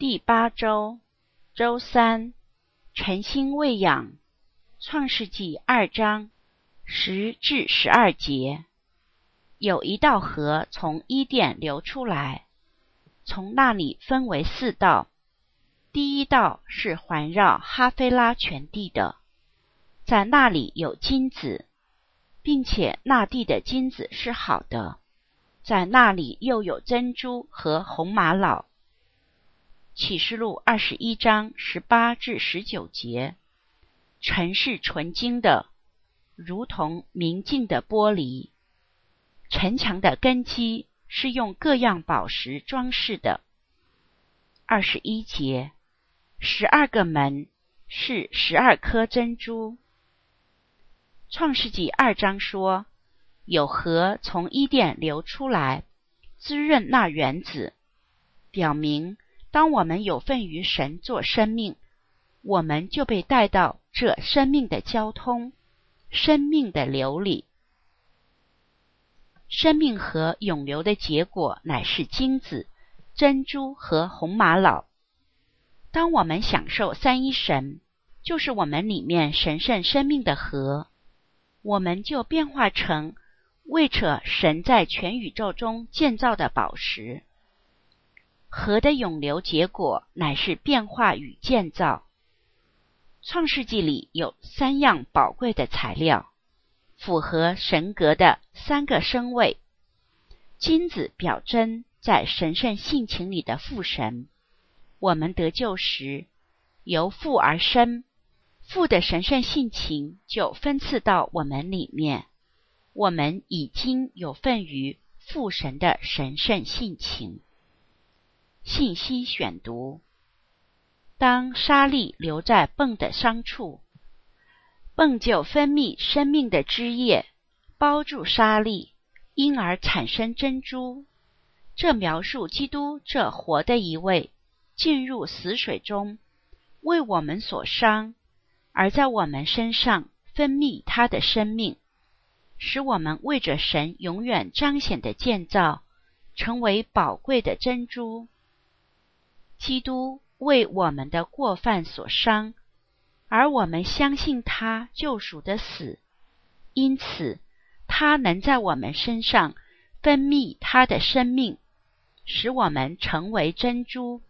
第8周，周3，晨星喂养，创世纪2章10至12节。有一道河从伊甸流出来，从那里分为4道。第一道是环绕哈菲拉全地的，在那里有金子，并且那地的金子是好的，在那里又有珍珠和红玛瑙。启示录21章18至19节。城是纯金的，如同明镜的玻璃。城墙的根基是用各样宝石装饰的。21节。12个门是12颗珍珠。创世纪2章说，有河从伊甸流出来，滋润那园子，表明当我们有份于神做生命，我们就被带到这生命的交通、生命的流里。生命河涌流的结果乃是金子、珍珠和红玛瑙。当我们享受三一神，就是我们里面神圣生命的河，我们就变化成为着神在全宇宙中建造的宝石。河的涌流结果乃是变化与建造。创世纪里有3样宝贵的材料，符合神格的3个身位。金子表征在神圣性情里的父神。我们得救时，由父而生，父的神圣性情就分赐到我们里面，我们已经有份于父神的神圣性情。信息选读：当沙粒留在迸的伤处，迸就分泌生命的汁液，包住沙粒，因而产生珍珠。这描述基督这活的一位进入死水中，为我们所伤，而在我们身上分泌他的生命，使我们为着神永远彰显的建造，成为宝贵的珍珠。基督为我们的过犯所伤，而我们相信他救赎的死，因此他能在我们身上分泌他的生命，使我们成为珍珠。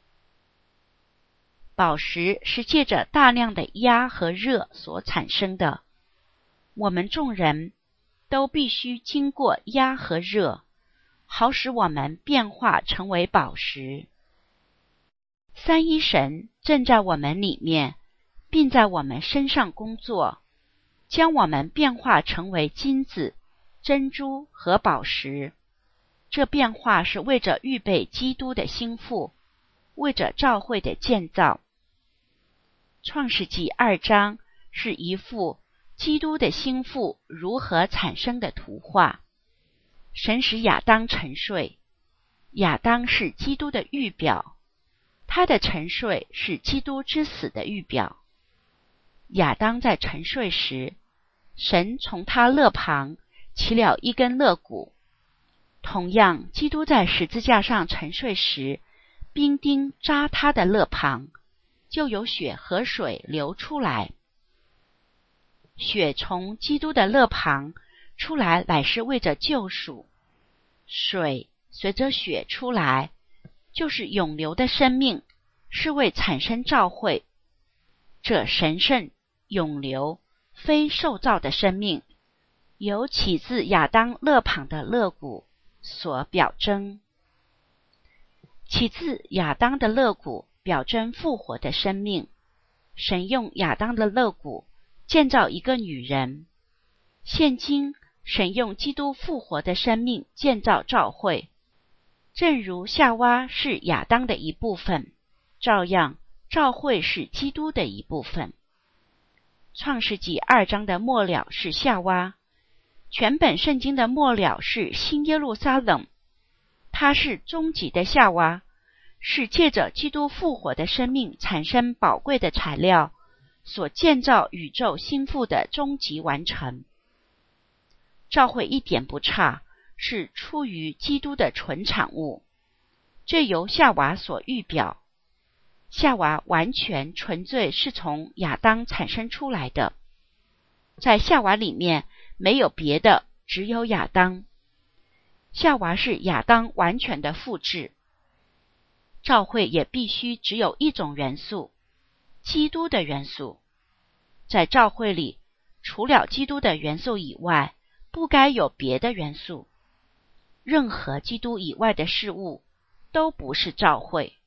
宝石是借着大量的压和热所产生的，我们众人都必须经过压和热，好使我们变化成为宝石。三一神正在我们里面，并在我们身上工作，将我们变化成为金子、珍珠和宝石。这变化是为着预备基督的心腹，为着教会的建造。创世纪2章是一幅基督的心腹如何产生的图画。神使亚当沉睡，亚当是基督的预表，他的沉睡是基督之死的预表。亚当在沉睡时，神从他肋旁起了一根肋骨。同样，基督在十字架上沉睡时，兵丁扎他的肋旁，就有血和水流出来。血从基督的肋旁出来，乃是为着救赎；水随着血出来，就是永流的生命，是为产生召会。这神圣、永流、非受造的生命，由起自亚当肋旁的肋骨所表征。起自亚当的肋骨表征复活的生命。神用亚当的肋骨建造一个女人。现今神用基督复活的生命建造召会。正如夏娃是亚当的一部分，照样召会是基督的一部分。创世纪2章的末了是夏娃，全本圣经的末了是新耶路撒冷，它是终极的夏娃，是借着基督复活的生命产生宝贵的材料，所建造宇宙心腹的终极完成。召会一点不差，是出于基督的纯产物，这由夏娃所预表， 夏娃完全纯粹是从亚当产生出来的，在夏娃里面没有别的，只有亚当。夏娃是亚当完全的复制。教会也必须只有一种元素，基督的元素。在教会里，除了基督的元素以外，不该有别的元素。任何基督以外的事物都不是教会。